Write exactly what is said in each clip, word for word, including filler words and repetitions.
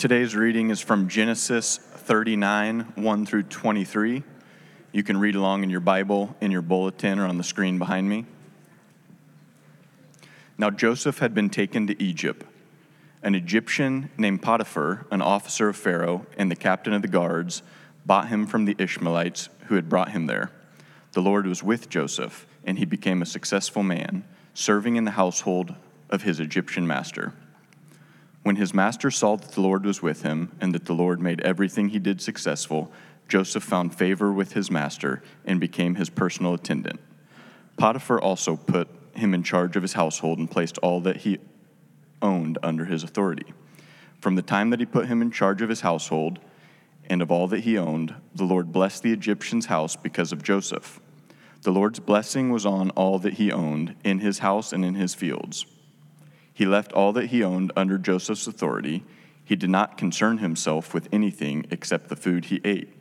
Today's reading is from Genesis thirty-nine, one through twenty-three. You can read along in your Bible, in your bulletin, or on the screen behind me. Now Joseph had been taken to Egypt. An Egyptian named Potiphar, an officer of Pharaoh and the captain of the guards, bought him from the Ishmaelites who had brought him there. The Lord was with Joseph, and he became a successful man, serving in the household of his Egyptian master. When his master saw that the Lord was with him, and that the Lord made everything he did successful, Joseph found favor with his master and became his personal attendant. Potiphar also put him in charge of his household and placed all that he owned under his authority. From the time that he put him in charge of his household and of all that he owned, the Lord blessed the Egyptian's house because of Joseph. The Lord's blessing was on all that he owned, in his house and in his fields. He left all that he owned under Joseph's authority. He did not concern himself with anything except the food he ate.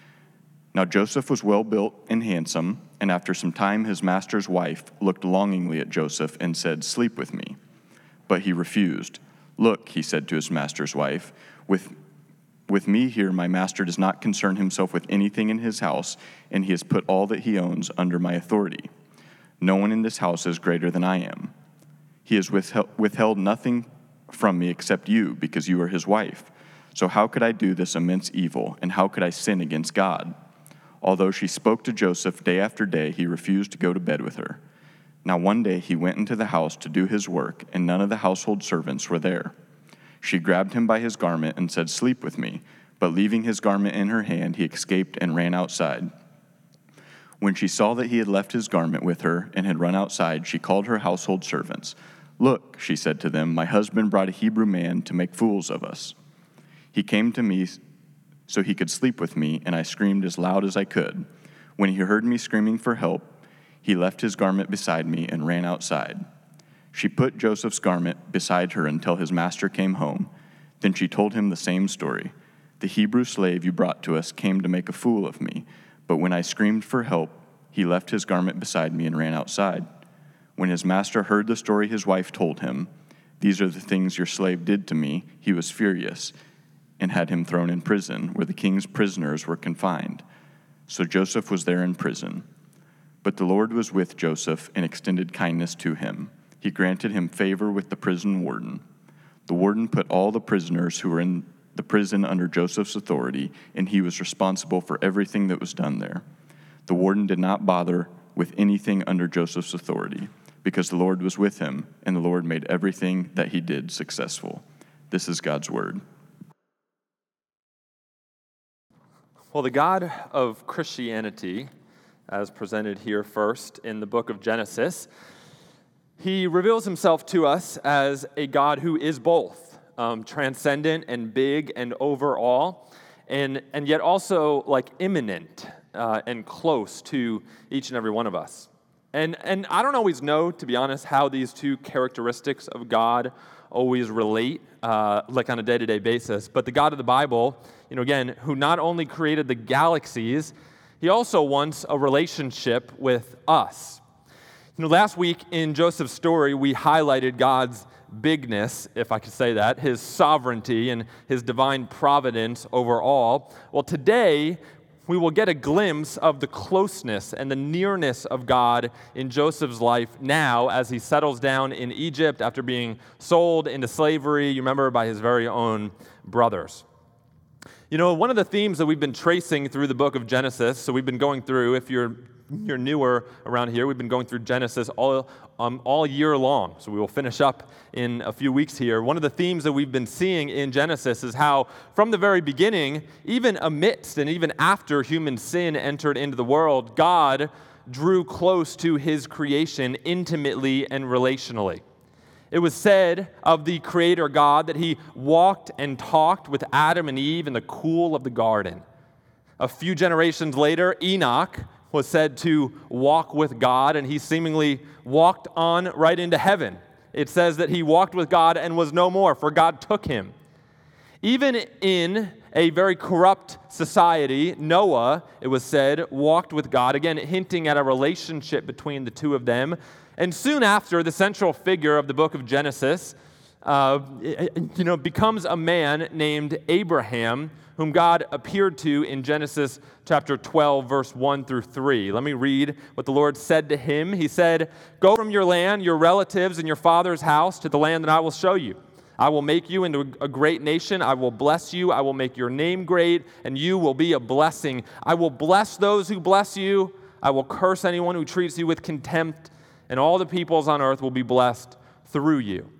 Now Joseph was well built and handsome, and after some time his master's wife looked longingly at Joseph and said, "Sleep with me." But he refused. "Look," he said to his master's wife, with, with me here my master does not concern himself with anything in his house, and he has put all that he owns under my authority. No one in this house is greater than I am. He has withheld nothing from me except you, because you are his wife. So how could I do this immense evil, and how could I sin against God?" Although she spoke to Joseph day after day, he refused to go to bed with her. Now one day he went into the house to do his work, and none of the household servants were there. She grabbed him by his garment and said, "Sleep with me." But leaving his garment in her hand, he escaped and ran outside. When she saw that he had left his garment with her and had run outside, she called her household servants. "Look," she said to them, "my husband brought a Hebrew man to make fools of us. He came to me so he could sleep with me, and I screamed as loud as I could. When he heard me screaming for help, he left his garment beside me and ran outside." She put Joseph's garment beside her until his master came home. Then she told him the same story. "The Hebrew slave you brought to us came to make a fool of me, but when I screamed for help, he left his garment beside me and ran outside." When his master heard the story his wife told him, "These are the things your slave did to me," he was furious and had him thrown in prison, where the king's prisoners were confined. So Joseph was there in prison. But the Lord was with Joseph and extended kindness to him. He granted him favor with the prison warden. The warden put all the prisoners who were in the prison under Joseph's authority, and he was responsible for everything that was done there. The warden did not bother with anything under Joseph's authority, because the Lord was with him, and the Lord made everything that he did successful. This is God's word. Well, the God of Christianity, as presented here first in the book of Genesis, he reveals himself to us as a God who is both um, transcendent and big and over all, and, and yet also like immanent uh, and close to each and every one of us. And, and I don't always know, to be honest, how these two characteristics of God always relate, uh, like on a day-to-day basis. But the God of the Bible, you know, again, who not only created the galaxies, he also wants a relationship with us. You know, last week in Joseph's story, we highlighted God's bigness, if I could say that, his sovereignty and his divine providence over all. Well, today, we will get a glimpse of the closeness and the nearness of God in Joseph's life now as he settles down in Egypt after being sold into slavery, you remember, by his very own brothers. You know, one of the themes that we've been tracing through the book of Genesis, so we've been going through, if you're you're newer around here, we've been going through Genesis all, um, all year long, so we will finish up in a few weeks here. One of the themes that we've been seeing in Genesis is how, from the very beginning, even amidst and even after human sin entered into the world, God drew close to his creation intimately and relationally. It was said of the Creator God that he walked and talked with Adam and Eve in the cool of the garden. A few generations later, Enoch was said to walk with God, and he seemingly walked on right into heaven. It says that he walked with God and was no more, for God took him. Even in a very corrupt society, Noah, it was said, walked with God, again hinting at a relationship between the two of them. And soon after, the central figure of the book of Genesis, uh, you know, becomes a man named Abraham, whom God appeared to in Genesis chapter twelve, verse one through three. Let me read what the Lord said to him. He said, "Go from your land, your relatives, and your father's house to the land that I will show you. I will make you into a great nation. I will bless you. I will make your name great, and you will be a blessing. I will bless those who bless you. I will curse anyone who treats you with contempt, and all the peoples on earth will be blessed through you."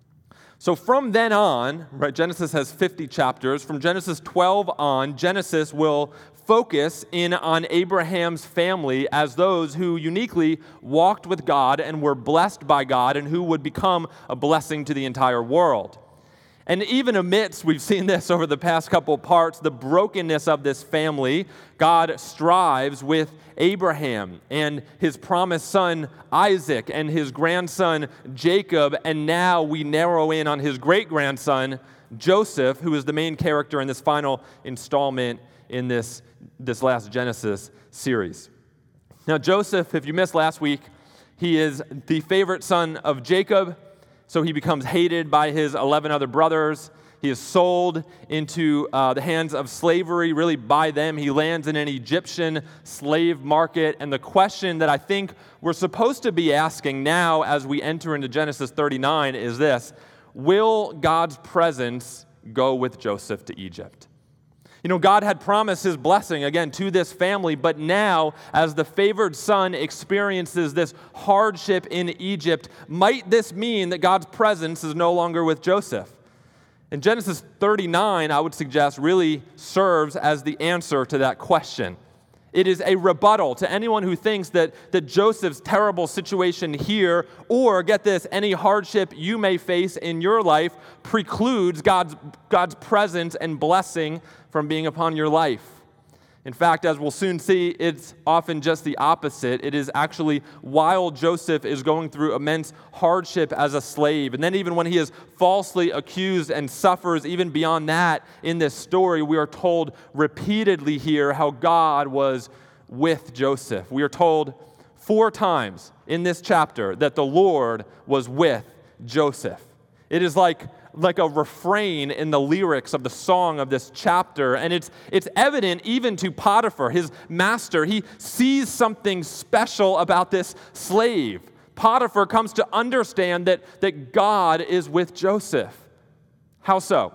So from then on, right, Genesis has fifty chapters. From Genesis twelve on, Genesis will focus in on Abraham's family as those who uniquely walked with God and were blessed by God and who would become a blessing to the entire world. And even amidst, we've seen this over the past couple parts, the brokenness of this family, God strives with Abraham and his promised son Isaac and his grandson Jacob, and now we narrow in on his great-grandson Joseph, who is the main character in this final installment in this, this last Genesis series. Now Joseph, if you missed last week, he is the favorite son of Jacob. So he becomes hated by his eleven other brothers. He is sold into uh, the hands of slavery, really by them. He lands in an Egyptian slave market. And the question that I think we're supposed to be asking now as we enter into Genesis thirty-nine is this: will God's presence go with Joseph to Egypt? You know, God had promised his blessing, again, to this family, but now, as the favored son experiences this hardship in Egypt, might this mean that God's presence is no longer with Joseph? And Genesis thirty-nine, I would suggest, really serves as the answer to that question. It is a rebuttal to anyone who thinks that, that Joseph's terrible situation here, or, get this, any hardship you may face in your life precludes God's, God's presence and blessing from being upon your life. In fact, as we'll soon see, it's often just the opposite. It is actually while Joseph is going through immense hardship as a slave, and then even when he is falsely accused and suffers even beyond that in this story, we are told repeatedly here how God was with Joseph. We are told four times in this chapter that the Lord was with Joseph. It is like like a refrain in the lyrics of the song of this chapter. And it's it's evident even to Potiphar, his master. He sees something special about this slave. Potiphar comes to understand that, that God is with Joseph. How so?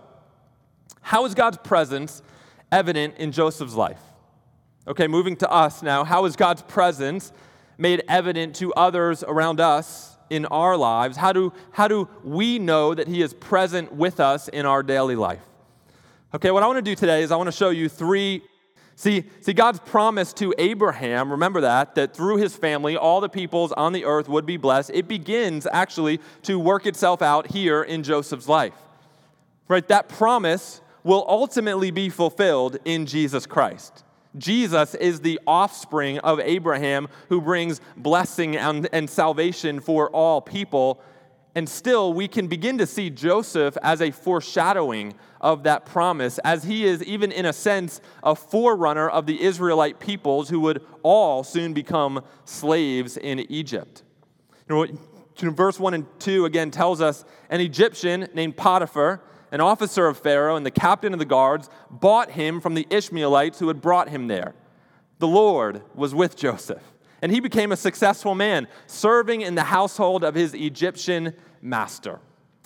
How is God's presence evident in Joseph's life? Okay, moving to us now. How is God's presence made evident to others around us in our lives? How do, how do we know that he is present with us in our daily life? Okay, what I want to do today is I want to show you three. See, see, God's promise to Abraham, remember that, that through his family, all the peoples on the earth would be blessed. It begins actually to work itself out here in Joseph's life. Right? That promise will ultimately be fulfilled in Jesus Christ. Jesus is the offspring of Abraham who brings blessing and, and salvation for all people. And still, we can begin to see Joseph as a foreshadowing of that promise, as he is, even in a sense, a forerunner of the Israelite peoples who would all soon become slaves in Egypt. You know, verse one and two again tells us an Egyptian named Potiphar, an officer of Pharaoh and the captain of the guards, bought him from the Ishmaelites who had brought him there. The Lord was with Joseph, and he became a successful man, serving in the household of his Egyptian master.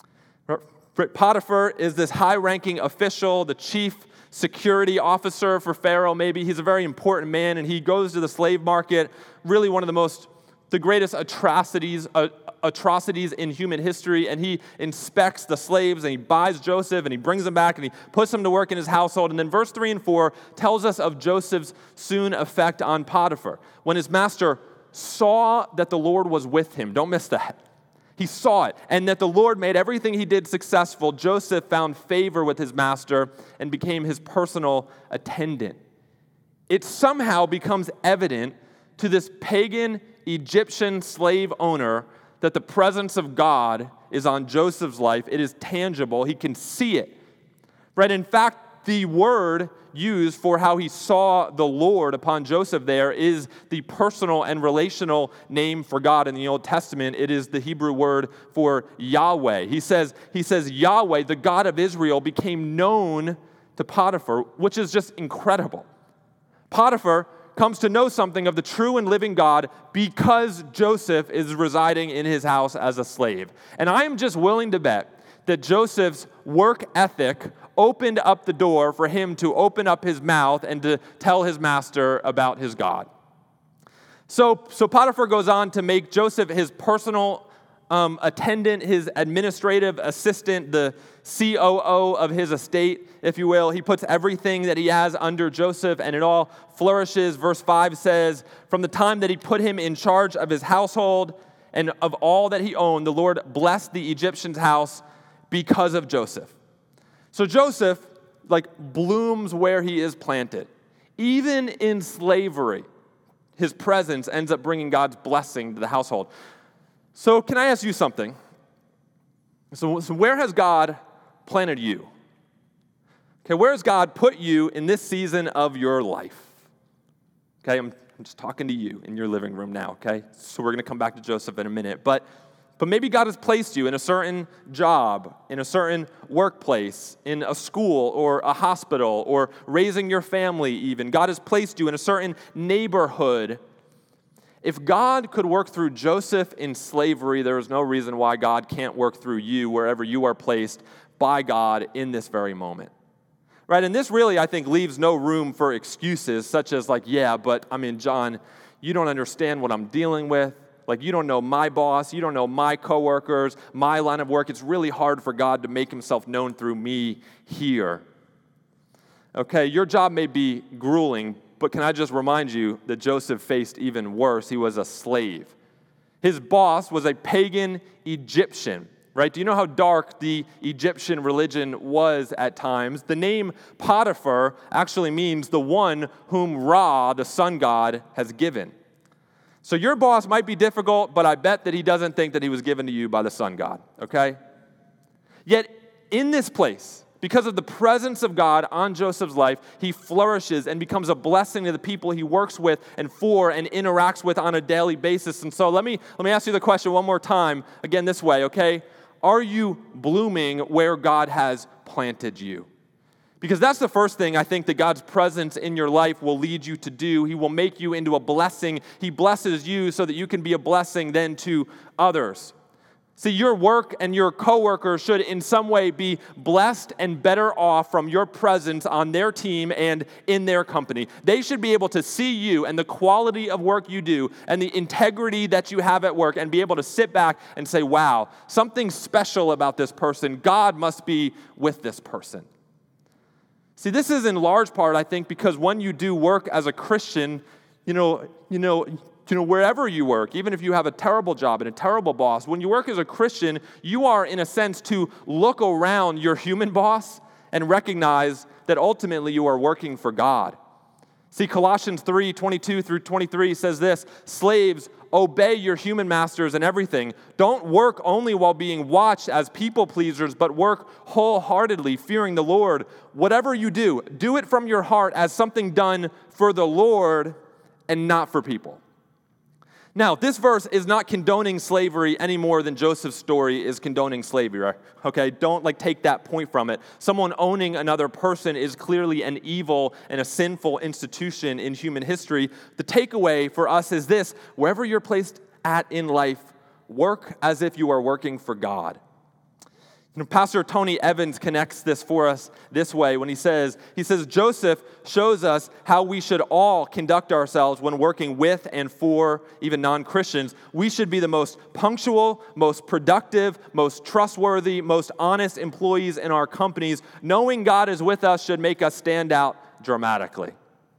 Potiphar is this high-ranking official, the chief security officer for Pharaoh, maybe. He's a very important man, and he goes to the slave market, really one of the most, the greatest atrocities, uh, atrocities in human history, and he inspects the slaves, and he buys Joseph, and he brings them back, and he puts them to work in his household. And then verse three and four tells us of Joseph's soon effect on Potiphar. When his master saw that the Lord was with him, don't miss that. He saw it, and that the Lord made everything he did successful. Joseph found favor with his master and became his personal attendant. It somehow becomes evident to this pagan Egyptian slave owner that the presence of God is on Joseph's life. It is tangible. He can see it. Right? In fact, the word used for how he saw the Lord upon Joseph there is the personal and relational name for God in the Old Testament. It is the Hebrew word for Yahweh. He says, he says Yahweh, the God of Israel, became known to Potiphar, which is just incredible. Potiphar comes to know something of the true and living God because Joseph is residing in his house as a slave. And I am just willing to bet that Joseph's work ethic opened up the door for him to open up his mouth and to tell his master about his God. So, so Potiphar goes on to make Joseph his personal um, attendant, his administrative assistant, the C O O of his estate, if you will. He puts everything that he has under Joseph, and it all flourishes. Verse five says, from the time that he put him in charge of his household and of all that he owned, the Lord blessed the Egyptian's house because of Joseph. So Joseph, like, blooms where he is planted. Even in slavery, his presence ends up bringing God's blessing to the household. So can I ask you something? So, so where has God planted you? Okay, where has God put you in this season of your life? Okay, I'm, I'm just talking to you in your living room now, okay? So we're going to come back to Joseph in a minute. But, but maybe God has placed you in a certain job, in a certain workplace, in a school or a hospital, or raising your family even. God has placed you in a certain neighborhood. If God could work through Joseph in slavery, there is no reason why God can't work through you wherever you are placed by God in this very moment. Right? And this really, I think, leaves no room for excuses such as like, yeah, but I mean, John, you don't understand what I'm dealing with. Like, you don't know my boss. You don't know my coworkers, my line of work. It's really hard for God to make himself known through me here. Okay, your job may be grueling, but can I just remind you that Joseph faced even worse? He was a slave. His boss was a pagan Egyptian, right? Do you know how dark the Egyptian religion was at times? The name Potiphar actually means the one whom Ra, the sun god, has given. So your boss might be difficult, but I bet that he doesn't think that he was given to you by the sun god, okay? Yet in this place, because of the presence of God on Joseph's life, he flourishes and becomes a blessing to the people he works with and for and interacts with on a daily basis. And so let me, let me ask you the question one more time, again this way, okay? Are you blooming where God has planted you? Because that's the first thing I think that God's presence in your life will lead you to do. He will make you into a blessing. He blesses you so that you can be a blessing then to others. See, your work and your coworkers should in some way be blessed and better off from your presence on their team and in their company. They should be able to see you and the quality of work you do and the integrity that you have at work and be able to sit back and say, wow, something special about this person. God must be with this person. See, this is in large part, I think, because when you do work as a Christian, you know, you know, You know, wherever you work, even if you have a terrible job and a terrible boss, when you work as a Christian, you are, in a sense, to look around your human boss and recognize that ultimately you are working for God. See, Colossians three, twenty-two through twenty-three says this, slaves, obey your human masters in everything. Don't work only while being watched as people pleasers, but work wholeheartedly, fearing the Lord. Whatever you do, do it from your heart as something done for the Lord and not for people. Now, this verse is not condoning slavery any more than Joseph's story is condoning slavery, right? Okay? Don't like take that point from it. Someone owning another person is clearly an evil and a sinful institution in human history. The takeaway for us is this: wherever you're placed at in life, work as if you are working for God. You know, Pastor Tony Evans connects this for us this way when he says, he says, Joseph shows us how we should all conduct ourselves when working with and for even non-Christians. We should be the most punctual, most productive, most trustworthy, most honest employees in our companies. Knowing God is with us should make us stand out dramatically.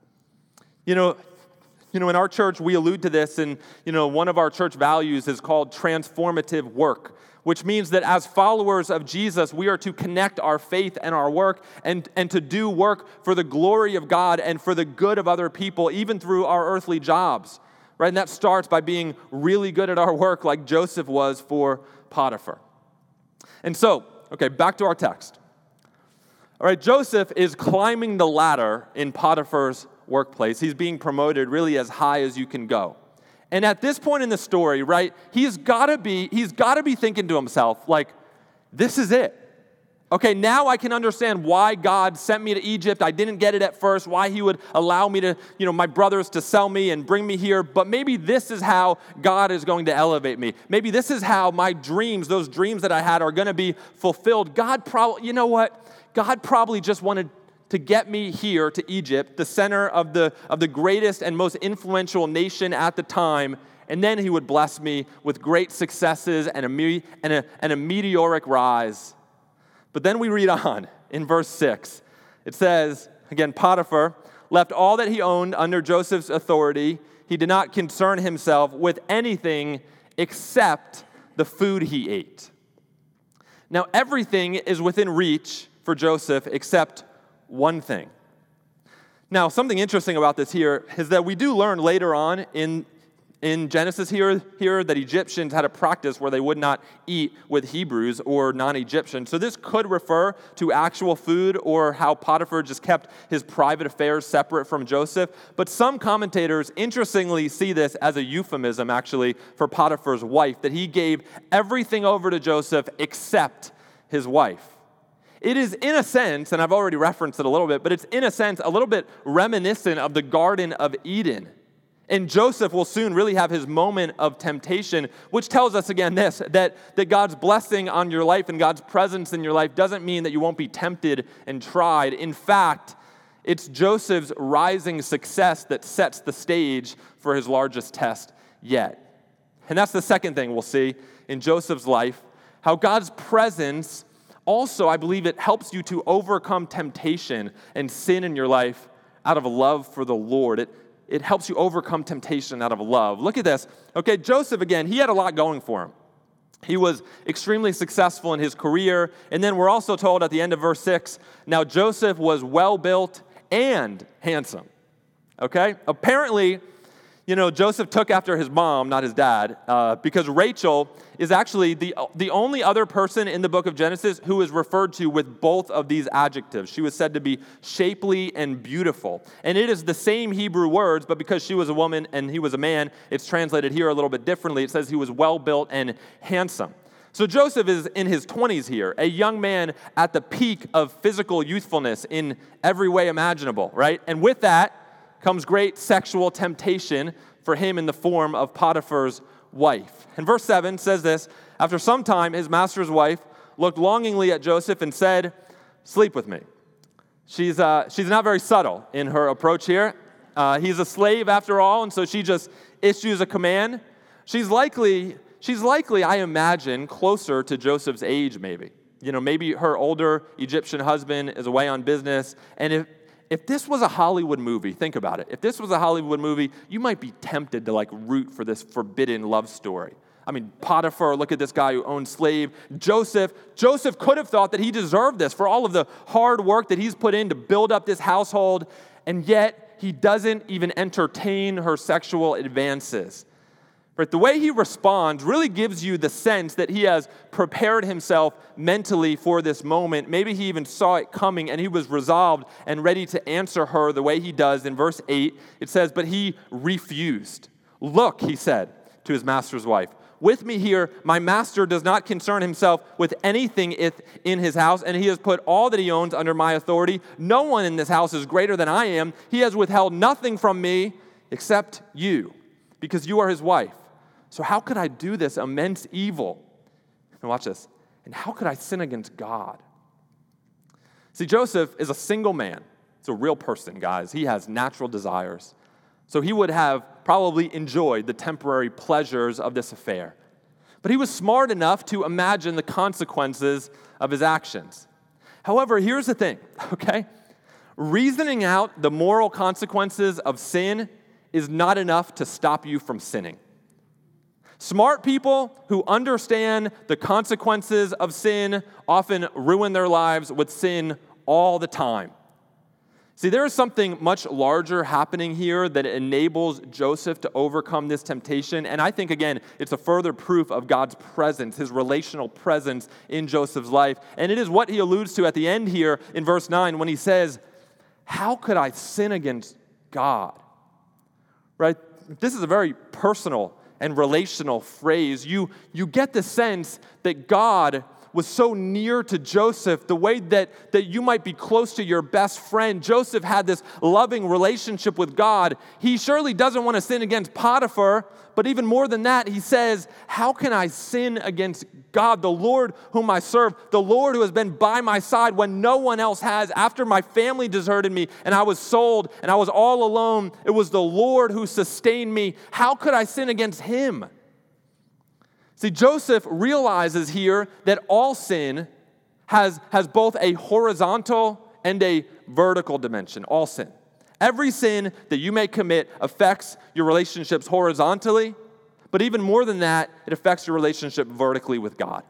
You know, you know, in our church, we allude to this, and, you know, one of our church values is called transformative work, which means that as followers of Jesus, we are to connect our faith and our work and, and to do work for the glory of God and for the good of other people, even through our earthly jobs, right? And that starts by being really good at our work like Joseph was for Potiphar. And so, okay, back to our text. All right, Joseph is climbing the ladder in Potiphar's workplace. He's being promoted really as high as you can go. And at this point in the story, right, he's got to be he's got to be thinking to himself, like, this is it. Okay, now I can understand why God sent me to Egypt. I didn't get it at first, why he would allow me to, you know, my brothers to sell me and bring me here. But maybe this is how God is going to elevate me. Maybe this is how my dreams, those dreams that I had, are going to be fulfilled. God probably, you know what? God probably just wanted to get me here to Egypt, the center of the, of the greatest and most influential nation at the time, and then he would bless me with great successes and a, me, and a, and a meteoric rise. But then we read on in verse six. It says, again, Potiphar left all that he owned under Joseph's authority. He did not concern himself with anything except the food he ate. Now, everything is within reach for Joseph except one thing. Now, something interesting about this here is that we do learn later on in In Genesis here, here that Egyptians had a practice where they would not eat with Hebrews or non-Egyptians. So this could refer to actual food or how Potiphar just kept his private affairs separate from Joseph. But some commentators interestingly see this as a euphemism, actually, for Potiphar's wife, that he gave everything over to Joseph except his wife. It is in a sense, and I've already referenced it a little bit, but it's in a sense a little bit reminiscent of the Garden of Eden. And Joseph will soon really have his moment of temptation, which tells us again this, that, that God's blessing on your life and God's presence in your life doesn't mean that you won't be tempted and tried. In fact, it's Joseph's rising success that sets the stage for his largest test yet. And that's the second thing we'll see in Joseph's life, how God's presence also, I believe it helps you to overcome temptation and sin in your life out of a love for the Lord. It It helps you overcome temptation out of love. Look at this. Okay, Joseph, again, he had a lot going for him. He was extremely successful in his career. And then we're also told at the end of verse six, now Joseph was well-built and handsome. Okay? Apparently, you know, Joseph took after his mom, not his dad, uh, because Rachel is actually the, the only other person in the book of Genesis who is referred to with both of these adjectives. She was said to be shapely and beautiful. And it is the same Hebrew words, but because she was a woman and he was a man, it's translated here a little bit differently. It says he was well-built and handsome. So Joseph is in his twenties here, a young man at the peak of physical youthfulness in every way imaginable, right? And with that comes great sexual temptation for him in the form of Potiphar's wife. And verse seven says this, after some time, his master's wife looked longingly at Joseph and said, sleep with me. She's, uh, she's not very subtle in her approach here. Uh, he's a slave after all, and so she just issues a command. She's likely, she's likely, I imagine, closer to Joseph's age maybe. You know, maybe her older Egyptian husband is away on business, and if If this was a Hollywood movie, think about it. If this was a Hollywood movie, you might be tempted to like root for this forbidden love story. I mean, Potiphar, look at this guy who owned slave. Joseph, Joseph could have thought that he deserved this for all of the hard work that he's put in to build up this household, and yet he doesn't even entertain her sexual advances. But the way he responds really gives you the sense that he has prepared himself mentally for this moment. Maybe he even saw it coming and he was resolved and ready to answer her the way he does. In verse eight, it says, but he refused. Look, he said to his master's wife, with me here, my master does not concern himself with anything in his house, and he has put all that he owns under my authority. No one in this house is greater than I am. He has withheld nothing from me except you, because you are his wife. So how could I do this immense evil? And watch this. And how could I sin against God? See, Joseph is a single man. It's a real person, guys. He has natural desires. So he would have probably enjoyed the temporary pleasures of this affair. But he was smart enough to imagine the consequences of his actions. However, here's the thing, okay? Reasoning out the moral consequences of sin is not enough to stop you from sinning. Smart people who understand the consequences of sin often ruin their lives with sin all the time. See, there is something much larger happening here that enables Joseph to overcome this temptation. And I think, again, it's a further proof of God's presence, his relational presence in Joseph's life. And it is what he alludes to at the end here in verse nine when he says, how could I sin against God? Right? This is a very personal and relational phrase. You, you get the sense that God was so near to Joseph, the way that, that you might be close to your best friend. Joseph had this loving relationship with God. He surely doesn't want to sin against Potiphar, but even more than that, he says, how can I sin against God, the Lord whom I serve, the Lord who has been by my side when no one else has, after my family deserted me and I was sold and I was all alone? It was the Lord who sustained me. How could I sin against him? See, Joseph realizes here that all sin has, has both a horizontal and a vertical dimension, all sin. Every sin that you may commit affects your relationships horizontally, but even more than that, it affects your relationship vertically with God.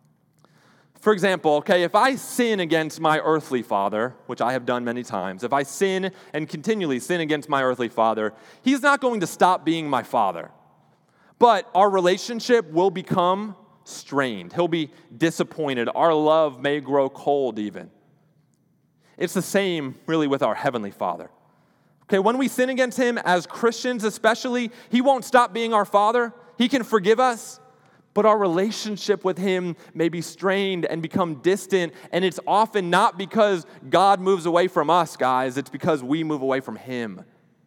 For example, okay, if I sin against my earthly father, which I have done many times, if I sin and continually sin against my earthly father, he's not going to stop being my father. But our relationship will become strained. He'll be disappointed. Our love may grow cold even. It's the same really with our Heavenly Father. Okay, when we sin against him, as Christians especially, he won't stop being our Father. He can forgive us, but our relationship with him may be strained and become distant, and it's often not because God moves away from us, guys. It's because we move away from him.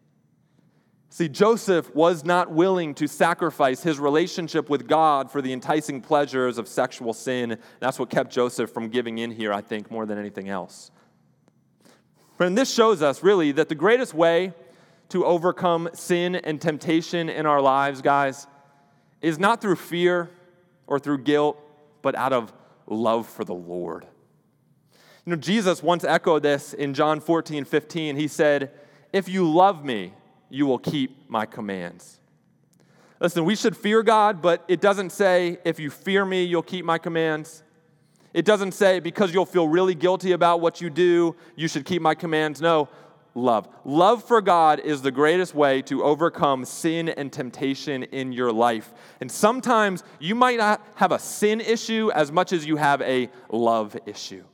See, Joseph was not willing to sacrifice his relationship with God for the enticing pleasures of sexual sin. That's what kept Joseph from giving in here, I think, more than anything else. And this shows us, really, that the greatest way to overcome sin and temptation in our lives, guys, is not through fear or through guilt, but out of love for the Lord. You know, Jesus once echoed this in John fourteen fifteen. He said, if you love me, you will keep my commands. Listen, we should fear God, but it doesn't say, if you fear me, you'll keep my commands. It doesn't say, because you'll feel really guilty about what you do, you should keep my commands. No, love. Love for God is the greatest way to overcome sin and temptation in your life. And sometimes you might not have a sin issue as much as you have a love issue.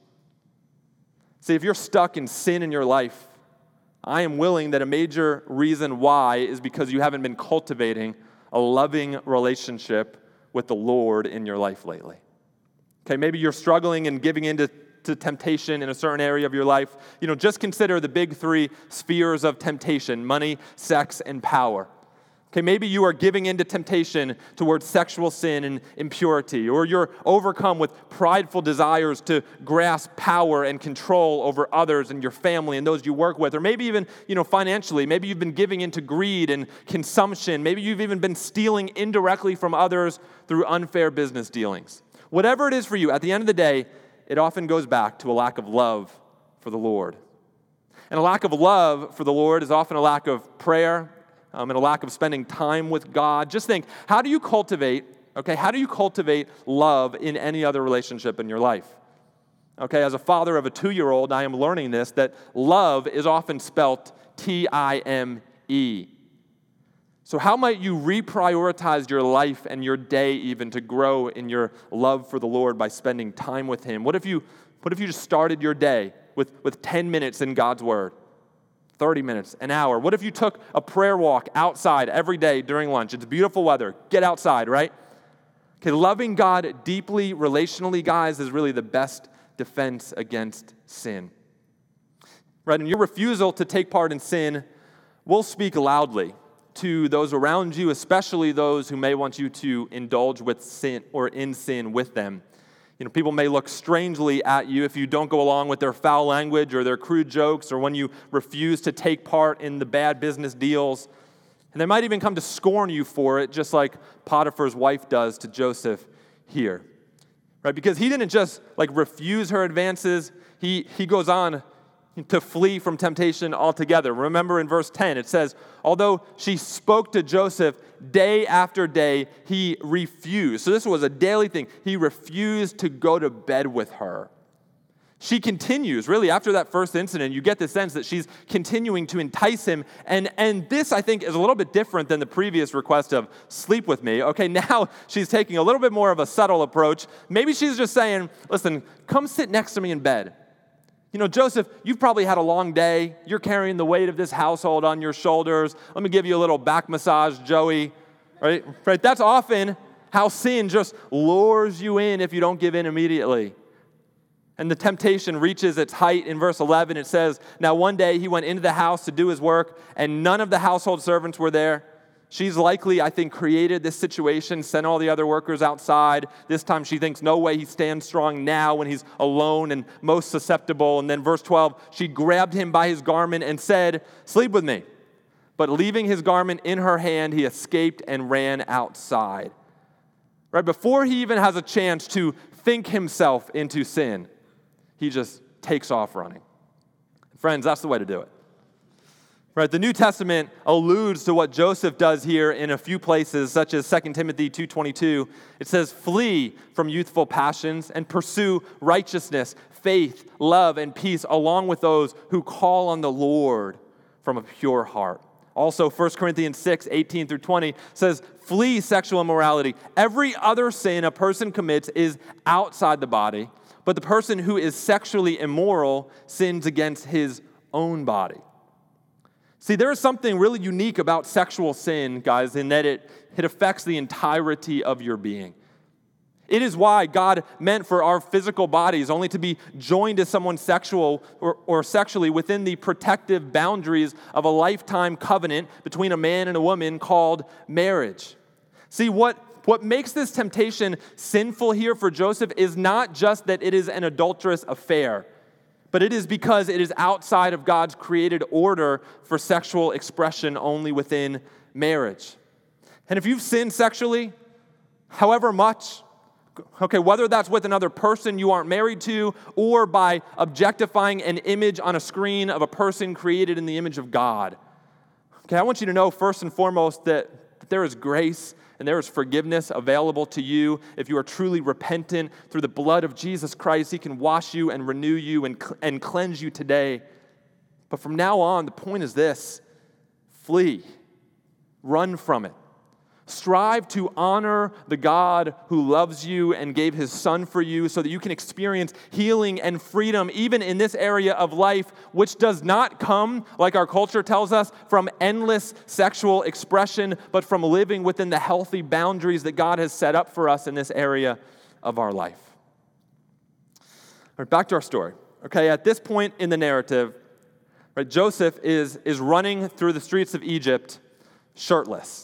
See, if you're stuck in sin in your life, I am willing that a major reason why is because you haven't been cultivating a loving relationship with the Lord in your life lately. Okay, maybe you're struggling and giving into to temptation in a certain area of your life. You know, just consider the big three spheres of temptation: money, sex, and power. Okay, maybe you are giving into temptation towards sexual sin and impurity, or you're overcome with prideful desires to grasp power and control over others and your family and those you work with, or maybe even, you know, financially. Maybe you've been giving into greed and consumption. Maybe you've even been stealing indirectly from others through unfair business dealings. Whatever it is for you, at the end of the day, it often goes back to a lack of love for the Lord. And a lack of love for the Lord is often a lack of prayer, Um, and a lack of spending time with God. Just think, how do you cultivate, okay, how do you cultivate love in any other relationship in your life? Okay, as a father of a two-year-old, I am learning this, that love is often spelt T I M E. So how might you reprioritize your life and your day even to grow in your love for the Lord by spending time with him? What if you, what if you just started your day with, with ten minutes in God's Word? thirty minutes, an hour. What if you took a prayer walk outside every day during lunch? It's beautiful weather. Get outside, right? Okay, loving God deeply, relationally, guys, is really the best defense against sin. Right? And your refusal to take part in sin will speak loudly to those around you, especially those who may want you to indulge with sin or in sin with them. You know, people may look strangely at you if you don't go along with their foul language or their crude jokes, or when you refuse to take part in the bad business deals. And they might even come to scorn you for it, just like Potiphar's wife does to Joseph here. Right? Because he didn't just like refuse her advances, he, he goes on to flee from temptation altogether. Remember in verse ten, it says, although she spoke to Joseph day after day, he refused. So this was a daily thing. He refused to go to bed with her. She continues, really, after that first incident, you get the sense that she's continuing to entice him. And, and this, I think, is a little bit different than the previous request of sleep with me. Okay, now she's taking a little bit more of a subtle approach. Maybe she's just saying, listen, come sit next to me in bed. You know, Joseph, you've probably had a long day. You're carrying the weight of this household on your shoulders. Let me give you a little back massage, Joey. Right? Right? That's often how sin just lures you in if you don't give in immediately. And the temptation reaches its height in verse eleven. It says, now one day he went into the house to do his work, and none of the household servants were there. She's likely, I think, created this situation, sent all the other workers outside. This time she thinks, no way he stands strong now when he's alone and most susceptible. And then verse twelve, she grabbed him by his garment and said, sleep with me. But leaving his garment in her hand, he escaped and ran outside. Right before he even has a chance to think himself into sin, he just takes off running. Friends, that's the way to do it. Right? The New Testament alludes to what Joseph does here in a few places, such as Second Timothy two twenty-two. It says, flee from youthful passions and pursue righteousness, faith, love, and peace, along with those who call on the Lord from a pure heart. Also, First Corinthians six eighteen through twenty says, flee sexual immorality. Every other sin a person commits is outside the body, but the person who is sexually immoral sins against his own body. See, there is something really unique about sexual sin, guys, in that it, it affects the entirety of your being. It is why God meant for our physical bodies only to be joined to someone sexual or, or sexually within the protective boundaries of a lifetime covenant between a man and a woman called marriage. See, what, what makes this temptation sinful here for Joseph is not just that it is an adulterous affair, but it is because it is outside of God's created order for sexual expression only within marriage. And if you've sinned sexually, however much, okay, whether that's with another person you aren't married to or by objectifying an image on a screen of a person created in the image of God, okay, I want you to know first and foremost that there is grace and there is forgiveness available to you. If you are truly repentant through the blood of Jesus Christ, He can wash you and renew you and, and cleanse you today. But from now on, the point is this: flee, run from it. Strive to honor the God who loves you and gave His Son for you so that you can experience healing and freedom even in this area of life, which does not come, like our culture tells us, from endless sexual expression, but from living within the healthy boundaries that God has set up for us in this area of our life. All right, back to our story. Okay, at this point in the narrative, right, Joseph is, is running through the streets of Egypt shirtless.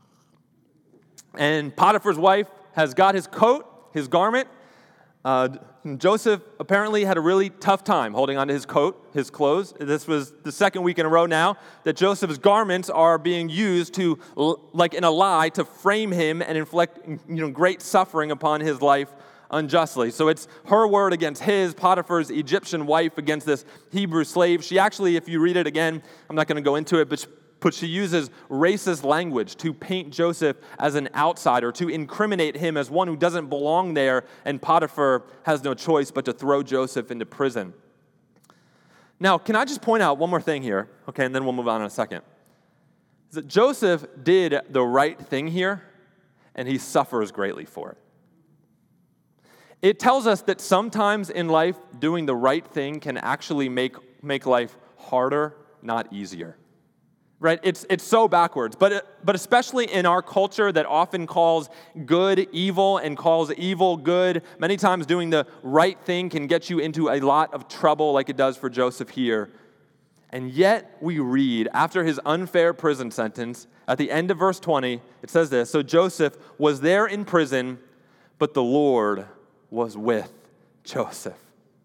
And Potiphar's wife has got his coat, his garment. Uh, Joseph apparently had a really tough time holding onto his coat, his clothes. This was the second week in a row now that Joseph's garments are being used to, like in a lie, to frame him and inflict, you know, great suffering upon his life unjustly. So it's her word against his, Potiphar's Egyptian wife against this Hebrew slave. She actually, if you read it again, I'm not going to go into it, but she, But she uses racist language to paint Joseph as an outsider, to incriminate him as one who doesn't belong there, and Potiphar has no choice but to throw Joseph into prison. Now, can I just point out one more thing here, okay, and then we'll move on in a second. Is that Joseph did the right thing here, and he suffers greatly for it. It tells us that sometimes in life, doing the right thing can actually make, make life harder, not easier. Right? It's it's so backwards, but but especially in our culture that often calls good evil and calls evil good, many times doing the right thing can get you into a lot of trouble like it does for Joseph here. And yet we read, after his unfair prison sentence, at the end of verse twenty, it says this: so Joseph was there in prison, but the Lord was with Joseph.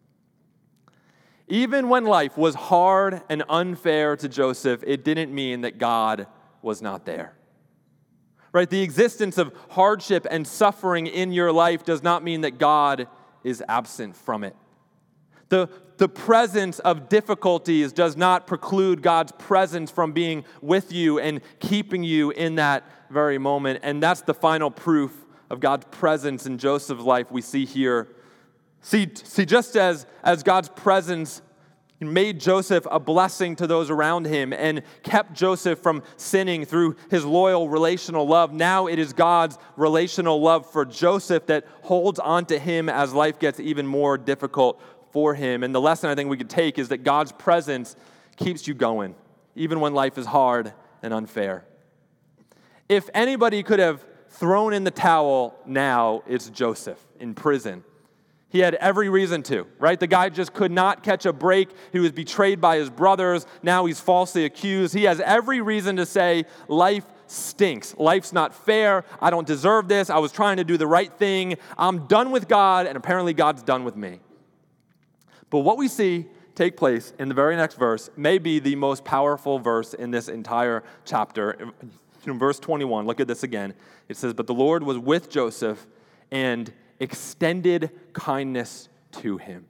Even when life was hard and unfair to Joseph, it didn't mean that God was not there. Right? The existence of hardship and suffering in your life does not mean that God is absent from it. The, the presence of difficulties does not preclude God's presence from being with you and keeping you in that very moment. And that's the final proof of God's presence in Joseph's life we see here See, see just as, as God's presence made Joseph a blessing to those around him and kept Joseph from sinning through his loyal relational love, now it is God's relational love for Joseph that holds on to him as life gets even more difficult for him. And the lesson I think we could take is that God's presence keeps you going, even when life is hard and unfair. If anybody could have thrown in the towel now, it's Joseph in prison. He had every reason to, right? The guy just could not catch a break. He was betrayed by his brothers. Now he's falsely accused. He has every reason to say, life stinks. Life's not fair. I don't deserve this. I was trying to do the right thing. I'm done with God, and apparently God's done with me. But what we see take place in the very next verse may be the most powerful verse in this entire chapter. In verse twenty-one, look at this again. It says, "But the Lord was with Joseph and extended kindness to him."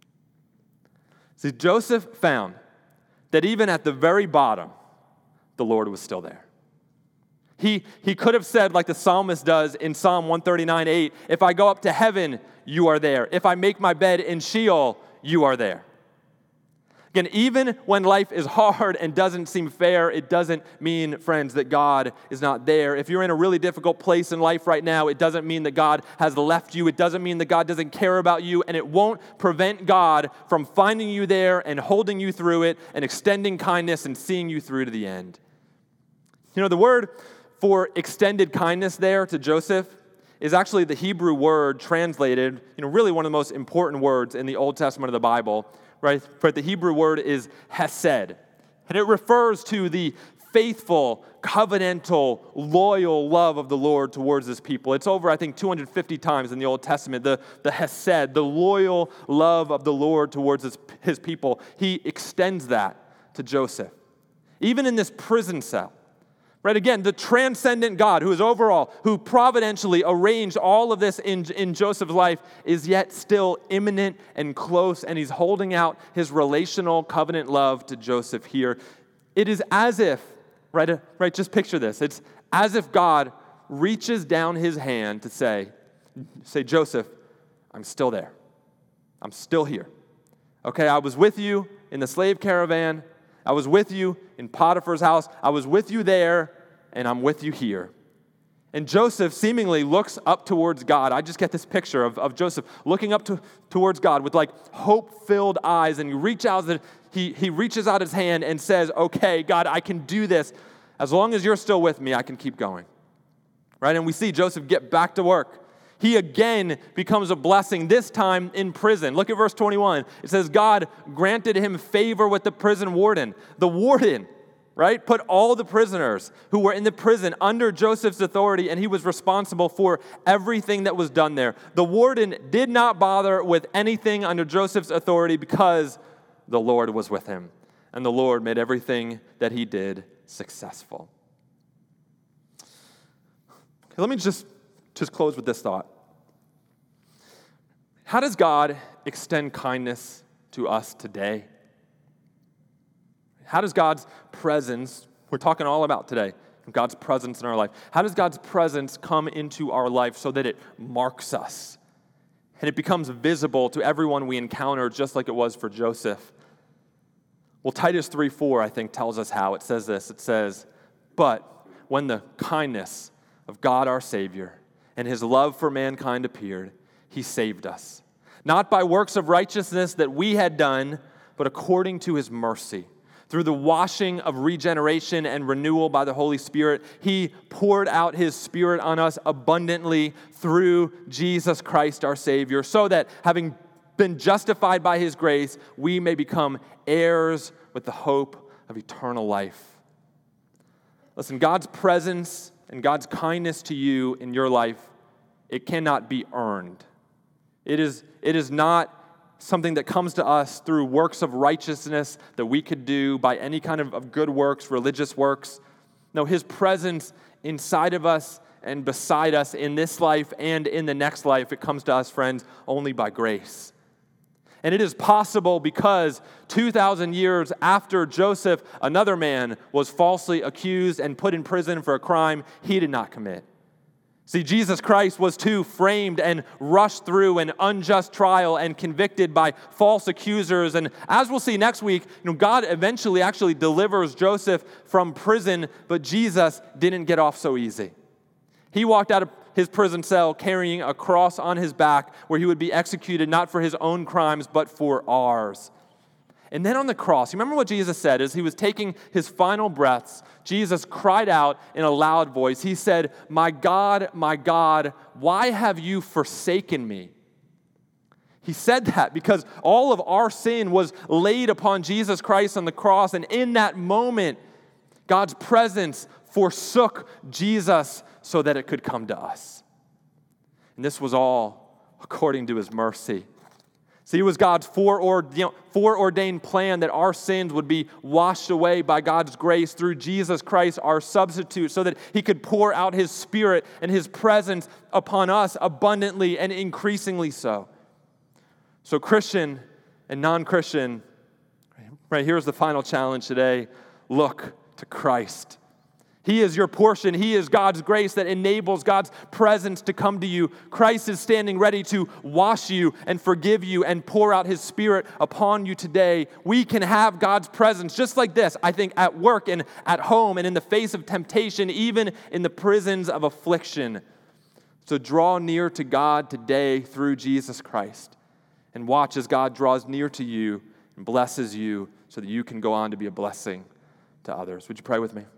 See, Joseph found that even at the very bottom, the Lord was still there. He, he could have said, like the psalmist does in Psalm one thirty-nine eight, "If I go up to heaven, you are there. If I make my bed in Sheol, you are there." Again, even when life is hard and doesn't seem fair, it doesn't mean, friends, that God is not there. If you're in a really difficult place in life right now, it doesn't mean that God has left you. It doesn't mean that God doesn't care about you, and it won't prevent God from finding you there and holding you through it and extending kindness and seeing you through to the end. You know, the word for extended kindness there to Joseph is actually the Hebrew word translated, you know, really one of the most important words in the Old Testament of the Bible, right? But the Hebrew word is hesed, and it refers to the faithful, covenantal, loyal love of the Lord towards his people. It's over, I think, two hundred fifty times in the Old Testament, the, the hesed, the loyal love of the Lord towards his, his people. He extends that to Joseph. Even in this prison cell, right, again, the transcendent God who is over all, who providentially arranged all of this in, in Joseph's life, is yet still imminent and close, and he's holding out his relational covenant love to Joseph here. It is as if, right, uh, right, just picture this. It's as if God reaches down his hand to say, say, Joseph, I'm still there. I'm still here. Okay, I was with you in the slave caravan. I was with you in Potiphar's house. I was with you there, and I'm with you here. And Joseph seemingly looks up towards God. I just get this picture of, of Joseph looking up to, towards God with like hope-filled eyes, and he, reach out, he, he reaches out his hand and says, okay, God, I can do this. As long as you're still with me, I can keep going. Right? And we see Joseph get back to work. He again becomes a blessing, this time in prison. Look at verse twenty-one. It says, God granted him favor with the prison warden. The warden, right, put all the prisoners who were in the prison under Joseph's authority, and he was responsible for everything that was done there. The warden did not bother with anything under Joseph's authority because the Lord was with him, and the Lord made everything that he did successful. Okay, let me just Just close with this thought. How does God extend kindness to us today? How does God's presence, we're talking all about today, God's presence in our life. How does God's presence come into our life so that it marks us and it becomes visible to everyone we encounter, just like it was for Joseph? Well, Titus three four, I think, tells us how. It says this. It says, but when the kindness of God our Savior and his love for mankind appeared, he saved us, not by works of righteousness that we had done, but according to his mercy. Through the washing of regeneration and renewal by the Holy Spirit, he poured out his Spirit on us abundantly through Jesus Christ our Savior, so that having been justified by his grace, we may become heirs with the hope of eternal life. Listen, God's presence and God's kindness to you in your life, it cannot be earned. It is, it is not something that comes to us through works of righteousness that we could do by any kind of, of good works, religious works. No, his presence inside of us and beside us in this life and in the next life, it comes to us, friends, only by grace. And it is possible because two thousand years after Joseph, another man was falsely accused and put in prison for a crime he did not commit. See, Jesus Christ was too framed and rushed through an unjust trial and convicted by false accusers. And as we'll see next week, you know, God eventually actually delivers Joseph from prison, but Jesus didn't get off so easy. He walked out of his prison cell carrying a cross on his back where he would be executed not for his own crimes, but for ours. And then on the cross, you remember what Jesus said as he was taking his final breaths? Jesus cried out in a loud voice. He said, "My God, my God, why have you forsaken me?" He said that because all of our sin was laid upon Jesus Christ on the cross. And in that moment, God's presence forsook Jesus so that it could come to us. And this was all according to his mercy. See, it was God's foreordained plan that our sins would be washed away by God's grace through Jesus Christ, our substitute, so that he could pour out his Spirit and his presence upon us abundantly and increasingly so. So Christian and non-Christian, right, here's the final challenge today. Look to Christ. He is your portion. He is God's grace that enables God's presence to come to you. Christ is standing ready to wash you and forgive you and pour out his Spirit upon you today. We can have God's presence just like this, I think, at work and at home and in the face of temptation, even in the prisons of affliction. So draw near to God today through Jesus Christ and watch as God draws near to you and blesses you so that you can go on to be a blessing to others. Would you pray with me?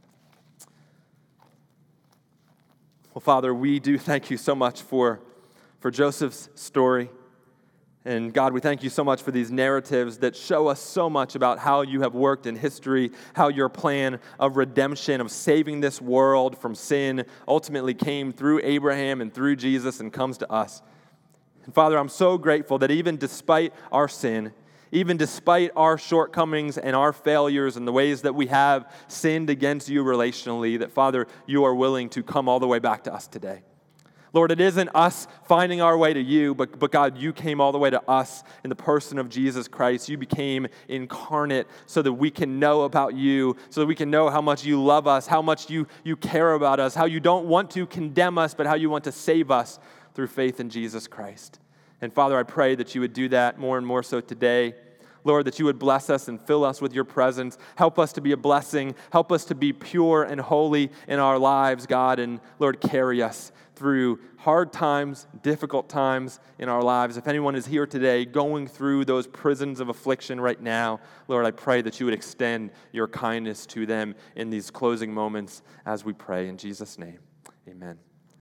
Well, Father, we do thank you so much for, for Joseph's story. And God, we thank you so much for these narratives that show us so much about how you have worked in history, how your plan of redemption, of saving this world from sin, ultimately came through Abraham and through Jesus and comes to us. And Father, I'm so grateful that even despite our sin, even despite our shortcomings and our failures and the ways that we have sinned against you relationally, that, Father, you are willing to come all the way back to us today. Lord, it isn't us finding our way to you, but, but God, you came all the way to us in the person of Jesus Christ. You became incarnate so that we can know about you, so that we can know how much you love us, how much you, you care about us, how you don't want to condemn us, but how you want to save us through faith in Jesus Christ. And Father, I pray that you would do that more and more so today. Lord, that you would bless us and fill us with your presence. Help us to be a blessing. Help us to be pure and holy in our lives, God. And Lord, carry us through hard times, difficult times in our lives. If anyone is here today going through those prisons of affliction right now, Lord, I pray that you would extend your kindness to them in these closing moments as we pray. In Jesus' name, amen.